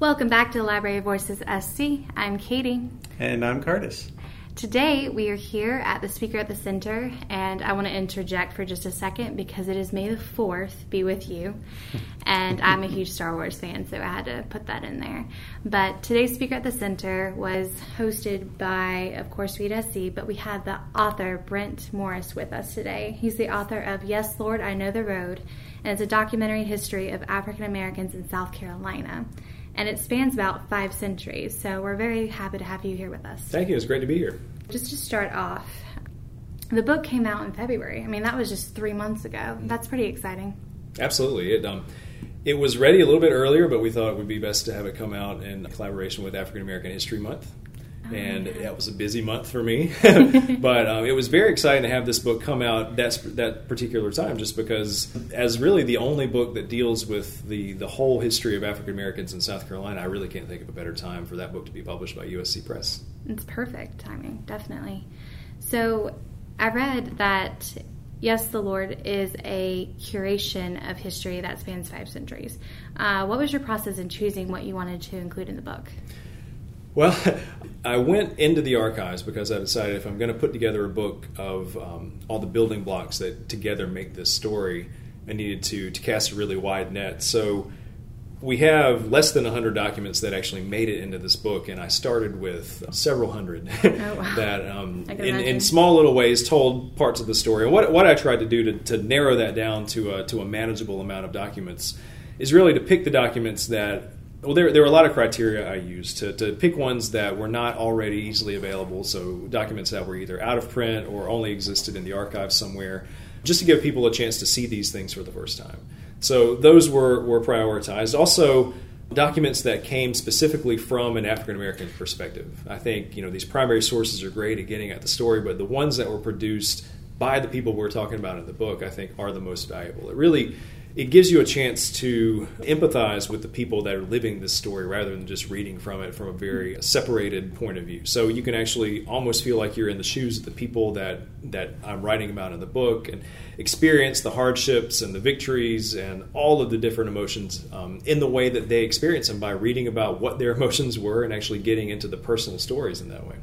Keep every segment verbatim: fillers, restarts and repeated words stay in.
Welcome back to the Library of Voices S C. I'm Katie. And I'm Curtis. Today we are here at the Speaker at the Center, and I want to interject for just a second because it is May the fourth, be with you, and I'm a huge Star Wars fan, so I had to put that in there. But today's Speaker at the Center was hosted by, of course, Read S C, but we had the author Brent Morris with us today. He's the author of Yes, Lord, I Know the Road, and it's a documentary history of African Americans in South Carolina. And it spans about five centuries, so we're very happy to have you here with us. Thank you. It's great to be here. Just to start off, the book came out in February. I mean, that was just three months ago. That's pretty exciting. Absolutely. It um, it was ready a little bit earlier, but we thought it would be best to have it come out in collaboration with African American History Month. Oh, and yeah. That was a busy month for me. But um, it was very exciting to have this book come out that, that particular time, just because as really the only book that deals with the, the whole history of African Americans in South Carolina, I really can't think of a better time for that book to be published by U S C Press. It's perfect timing, definitely. So I read that Yes, the Lord is a curation of history that spans five centuries. Uh, what was your process in choosing what you wanted to include in the book? Well, I went into the archives because I decided if I'm going to put together a book of um, all the building blocks that together make this story, I needed to, to cast a really wide net. So we have less than one hundred documents that actually made it into this book, and I started with several hundred oh, wow. that um, in, in small little ways told parts of the story. And what, what I tried to do to, to narrow that down to a, to a manageable amount of documents is really to pick the documents that Well, there, there were a lot of criteria I used to, to pick ones that were not already easily available, so documents that were either out of print or only existed in the archive somewhere, just to give people a chance to see these things for the first time. So those were, were prioritized. Also, documents that came specifically from an African American perspective. I think you know these primary sources are great at getting at the story, but the ones that were produced by the people we're talking about in the book, I think, are the most valuable. It really It gives you a chance to empathize with the people that are living this story rather than just reading from it from a very separated point of view. So you can actually almost feel like you're in the shoes of the people that, that I'm writing about in the book and experience the hardships and the victories and all of the different emotions um, in the way that they experience them by reading about what their emotions were and actually getting into the personal stories in that way.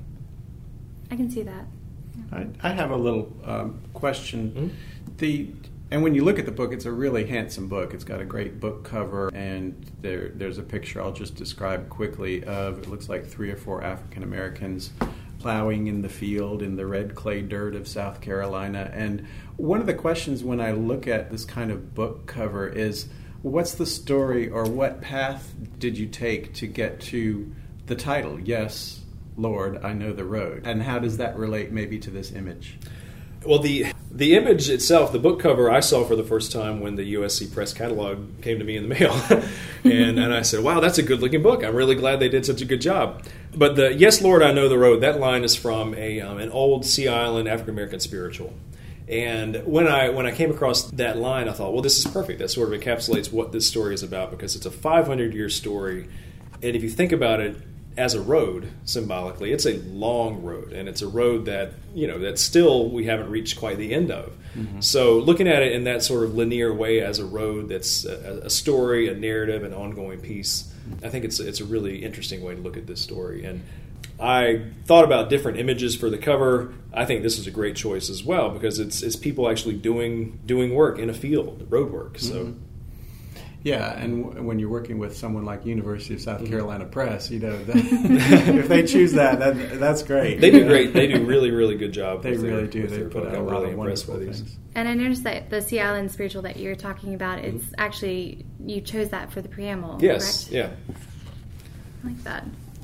I can see that. I, I have a little um, question. Mm-hmm. The And when you look at the book, it's a really handsome book. It's got a great book cover, and there, there's a picture I'll just describe quickly of, it looks like three or four African Americans plowing in the field in the red clay dirt of South Carolina. And one of the questions when I look at this kind of book cover is, what's the story or what path did you take to get to the title, Yes, Lord, I Know the Road? And how does that relate maybe to this image? Well, the the image itself, the book cover, I saw for the first time when the U S C Press catalog came to me in the mail. and, and I said, wow, that's a good-looking book. I'm really glad they did such a good job. But the Yes, Lord, I Know the Road, that line is from a um, an old Sea Island African-American spiritual. And when I when I came across that line, I thought, well, this is perfect. That sort of encapsulates what this story is about because it's a five hundred year story. And if you think about it, as a road, symbolically, it's a long road, and it's a road that, you know, that still we haven't reached quite the end of. Mm-hmm. So looking at it in that sort of linear way as a road that's a, a story, a narrative, an ongoing piece, I think it's it's a really interesting way to look at this story. And I thought about different images for the cover. I think this is a great choice as well because it's it's people actually doing doing work in a field, road work. So. Mm-hmm. Yeah, and w- when you're working with someone like University of South Carolina Press, you know, that, if they choose that, that, that's great. They do great. They do really, really good job. They really do. They put out a lot of wonderful things. And I noticed that the Sea Island spiritual that you're talking about, it's mm-hmm. actually, you chose that for the preamble, yes, correct? Yeah. I like that.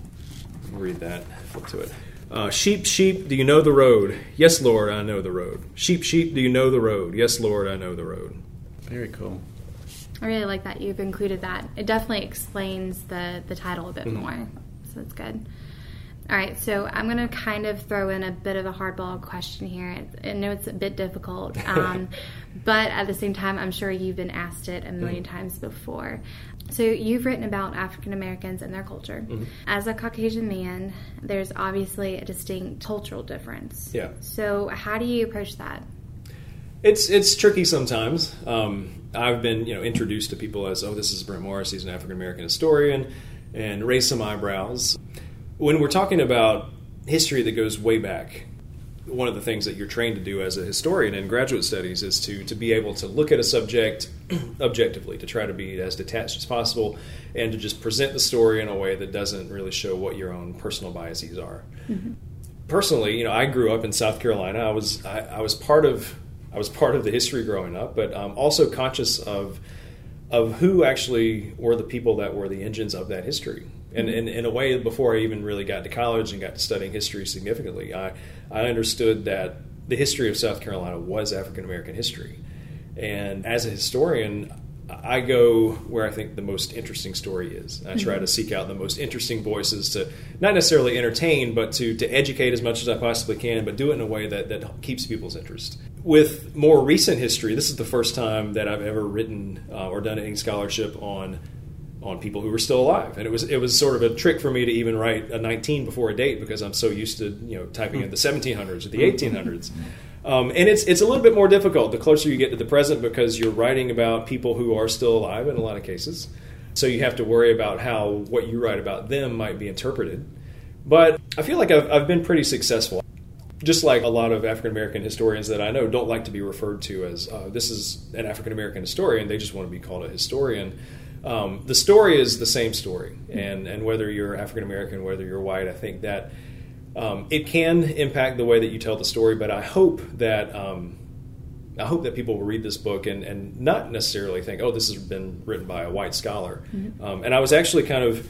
Read that. Flip to it. Uh, sheep, sheep, do you know the road? Yes, Lord, I know the road. Sheep, sheep, do you know the road? Yes, Lord, I know the road. Very cool. I really like that you've included that. It definitely explains the, the title a bit mm-hmm. more, so that's good. All right, so I'm going to kind of throw in a bit of a hardball question here. I know it's a bit difficult, um, but at the same time, I'm sure you've been asked it a million mm-hmm. times before. So you've written about African Americans and their culture. Mm-hmm. As a Caucasian man, there's obviously a distinct cultural difference. Yeah. So how do you approach that? It's it's tricky sometimes. Um, I've been you know introduced to people as, oh, this is Brent Morris, he's an African American historian. and raise some eyebrows. When we're talking about history that goes way back, one of the things that you're trained to do as a historian in graduate studies is to, to be able to look at a subject objectively, to try to be as detached as possible, and to just present the story in a way that doesn't really show what your own personal biases are. Mm-hmm. Personally, you know, I grew up in South Carolina. I was I, I was part of I was part of the history growing up, but um, also conscious of of who actually were the people that were the engines of that history. And in, in a way, before I even really got to college and got to studying history significantly, I, I understood that the history of South Carolina was African-American history. And as a historian, I go where I think the most interesting story is. I try to seek out the most interesting voices to not necessarily entertain, but to, to educate as much as I possibly can, but do it in a way that, that keeps people's interest. With more recent history, this is the first time that I've ever written uh, or done any scholarship on on people who were still alive. And it was it was sort of a trick for me to even write a nineteen before a date, because I'm so used to, you know, typing in the seventeen hundreds or the eighteen hundreds. Um, and it's it's a little bit more difficult the closer you get to the present, because you're writing about people who are still alive in a lot of cases. So you have to worry about how what you write about them might be interpreted. But I feel like I've, I've been pretty successful. Just like a lot of African-American historians that I know don't like to be referred to as, uh, this is an African-American historian, they just want to be called a historian. Um, the story is the same story, and, and whether you're African-American, whether you're white, I think that um, it can impact the way that you tell the story, but I hope that um, I hope that people will read this book and, and not necessarily think, oh, this has been written by a white scholar. Mm-hmm. Um, and I was actually kind of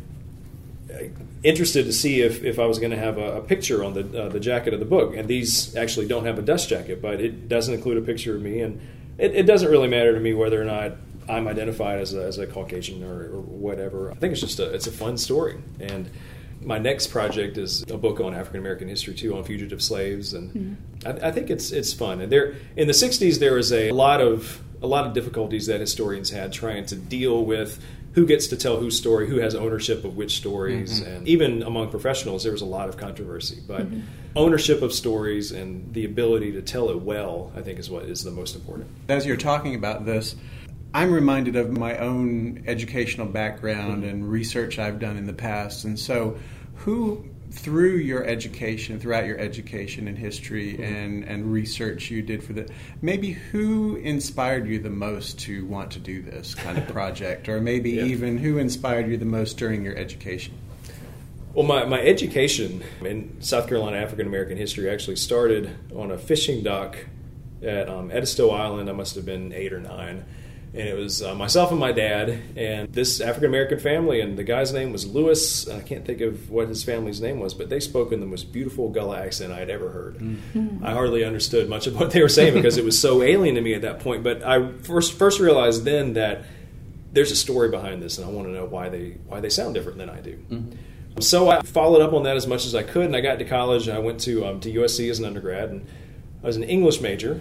interested to see if, if I was going to have a, a picture on the uh, the jacket of the book, and these actually don't have a dust jacket, but it doesn't include a picture of me, and it, it doesn't really matter to me whether or not I'm identified as a, as a Caucasian or, or whatever. I think it's just a it's a fun story. And my next project is a book on African American history too, on fugitive slaves, and mm-hmm. I, I think it's it's fun. And there in the sixties there was a lot of a lot of difficulties that historians had trying to deal with who gets to tell whose story, who has ownership of which stories, mm-hmm. and even among professionals there was a lot of controversy. But mm-hmm. ownership of stories and the ability to tell it well, I think, is what is the most important. As you're talking about this, I'm reminded of my own educational background and research I've done in the past. And so who, through your education, throughout your education in history mm-hmm. and, and research you did for the, maybe who inspired you the most to want to do this kind of project? Or maybe yeah. even who inspired you the most during your education? Well, my, my education in South Carolina African American history actually started on a fishing dock at um, Edisto Island. I must have been eight or nine. And it was uh, myself and my dad and this African-American family, and the guy's name was Lewis. I can't think of what his family's name was, but they spoke in the most beautiful Gullah accent I had ever heard. Mm-hmm. I hardly understood much of what they were saying because it was so alien to me at that point. But I first first realized then that there's a story behind this, and I want to know why they why they sound different than I do. Mm-hmm. So I followed up on that as much as I could, and I got to college, and I went to um, to U S C as an undergrad, and I was an English major,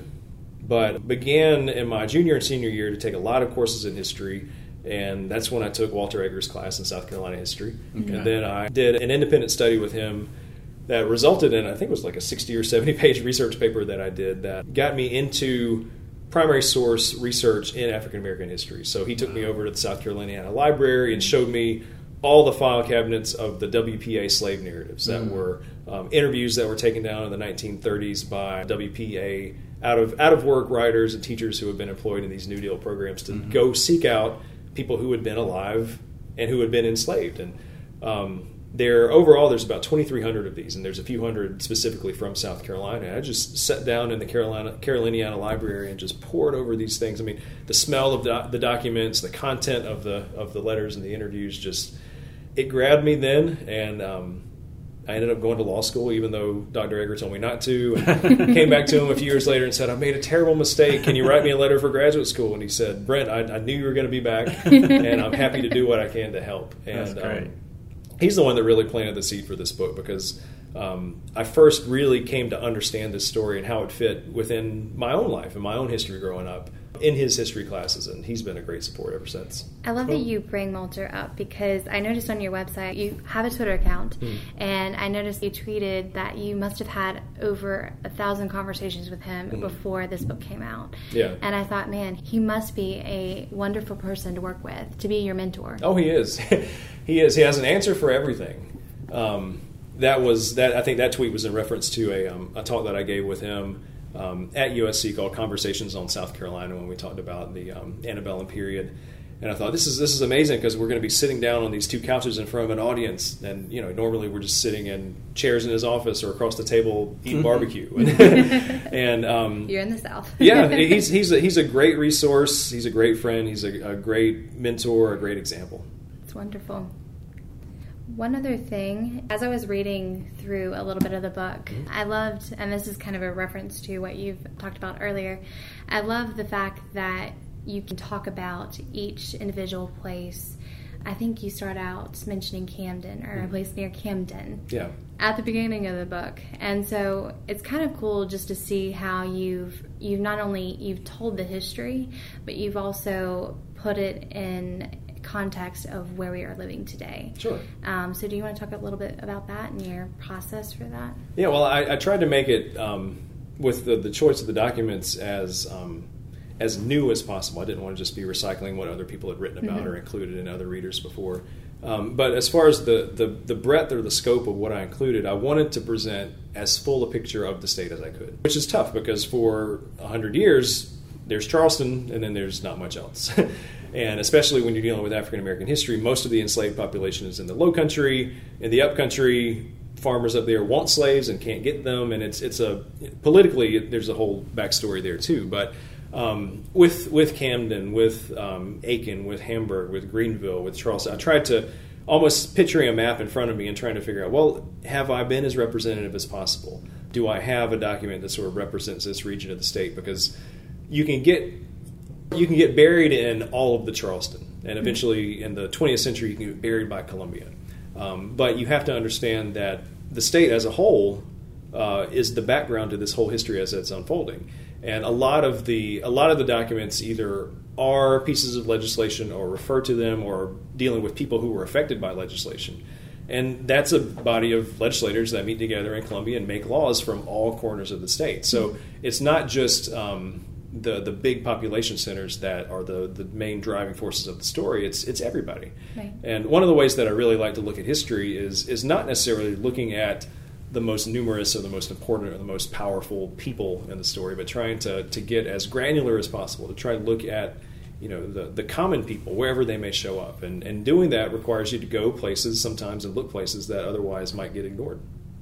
but began in my junior and senior year to take a lot of courses in history, and that's when I took Walter Eggers' class in South Carolina history. Okay. And then I did an independent study with him that resulted in, I think it was like a sixty or seventy page research paper that I did that got me into primary source research in African American history. So he took me over to the South Carolina Library and showed me all the file cabinets of the W P A slave narratives that mm-hmm. were um, interviews that were taken down in the nineteen thirties by W P A out of out of work writers and teachers who had been employed in these New Deal programs to mm-hmm. go seek out people who had been alive and who had been enslaved. And um, there overall there's about twenty-three hundred of these, and there's a few hundred specifically from South Carolina. I just sat down in the Carolina Caroliniana Library and just poured over these things. I mean, the smell of the, the documents, the content of the of the letters and the interviews, just it grabbed me then, and um, I ended up going to law school, even though Doctor Egger told me not to. And came back to him a few years later and said, I made a terrible mistake. Can you write me a letter for graduate school? And he said, Brent, I, I knew you were going to be back, and I'm happy to do what I can to help. And That's great. Um, he's the one that really planted the seed for this book, because um, I first really came to understand this story and how it fit within my own life and my own history growing up in his history classes, and he's been a great support ever since. I love that you bring Moulter up, because I noticed on your website you have a Twitter account, mm. and I noticed you tweeted that you must have had over a thousand conversations with him mm. before this book came out. Yeah. And I thought, man, he must be a wonderful person to work with, to be your mentor. Oh, he is. He is. He has an answer for everything. Um, that was that. I think that tweet was in reference to a, um, a talk that I gave with him Um, at U S C called Conversations on South Carolina, when we talked about the um, antebellum period. And I thought, this is this is amazing, because we're going to be sitting down on these two couches in front of an audience, and you know normally we're just sitting in chairs in his office or across the table eating barbecue. and um, You're in the South. yeah, he's he's a, he's a great resource. He's a great friend. He's a, a great mentor, a great example. It's wonderful. One other thing, as I was reading through a little bit of the book, mm-hmm. I loved, and this is kind of a reference to what you've talked about earlier, I love the fact that you can talk about each individual place. I think you start out mentioning Camden, or mm-hmm. a place near Camden, yeah. at the beginning of the book. And so it's kind of cool just to see how you've you've not only you've told the history, but you've also put it in context of where we are living today. Sure. Um, so do you want to talk a little bit about that and your process for that? Yeah, well, I, I tried to make it, um, with the, the choice of the documents, as um, as new as possible. I didn't want to just be recycling what other people had written about mm-hmm. or included in other readers before. Um, but as far as the, the, the breadth or the scope of what I included, I wanted to present as full a picture of the state as I could, which is tough, because for one hundred years, there's Charleston, and then there's not much else. And especially when you're dealing with African American history, most of the enslaved population is in the low country. In the up country, farmers up there want slaves and can't get them, and it's it's a politically there's a whole backstory there too. But um, with with Camden, with um, Aiken, with Hamburg, with Greenville, with Charleston, I tried to almost picturing a map in front of me and trying to figure out, well, have I been as representative as possible? Do I have a document that sort of represents this region of the state? Because you can get You can get buried in all of the Charleston, and eventually in the twentieth century you can get buried by Columbia. Um, but you have to understand that the state as a whole uh, is the background to this whole history as it's unfolding. And a lot of the a lot of the documents either are pieces of legislation or refer to them or dealing with people who were affected by legislation. And that's a body of legislators that meet together in Columbia and make laws from all corners of the state. So it's not just Um, the the big population centers that are the, the main driving forces of the story. It's it's everybody. Right. And one of the ways that I really like to look at history is is not necessarily looking at the most numerous or the most important or the most powerful people in the story, but trying to, to get as granular as possible, to try to look at you know the, the common people wherever they may show up. And, and doing that requires you to go places sometimes and look places that otherwise might get ignored.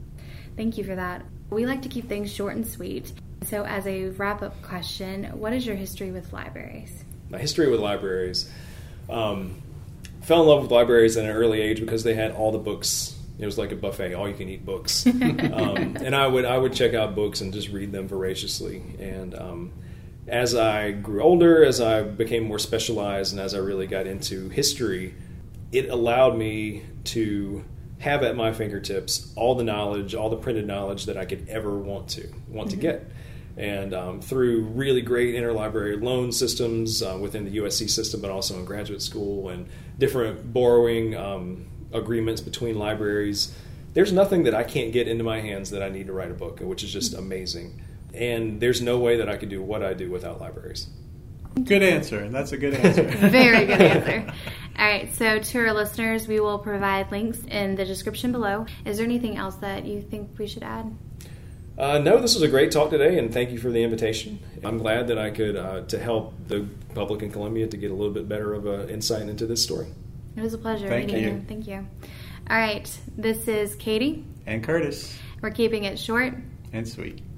Thank you for that. We like to keep things short and sweet. So as a wrap-up question, what is your history with libraries? My history with libraries. Um, fell in love with libraries at an early age because they had all the books. It was like a buffet, all-you-can-eat books. um, and I would I would check out books and just read them voraciously. And um, as I grew older, as I became more specialized, and as I really got into history, it allowed me to have at my fingertips all the knowledge, all the printed knowledge that I could ever want to want mm-hmm. to get. And um, through really great interlibrary loan systems uh, within the U S C system, but also in graduate school, and different borrowing um, agreements between libraries, there's nothing that I can't get into my hands that I need to write a book, which is just amazing. And there's no way that I could do what I do without libraries. Good answer. That's a good answer. Very good answer. All right, so to our listeners, we will provide links in the description below. Is there anything else that you think we should add? Uh, no, this was a great talk today, and thank you for the invitation. I'm glad that I could uh, to help the public in Columbia to get a little bit better of an insight into this story. It was a pleasure. Thank meeting you. you. Thank you. All right, this is Katie. And Curtis. We're keeping it short and sweet.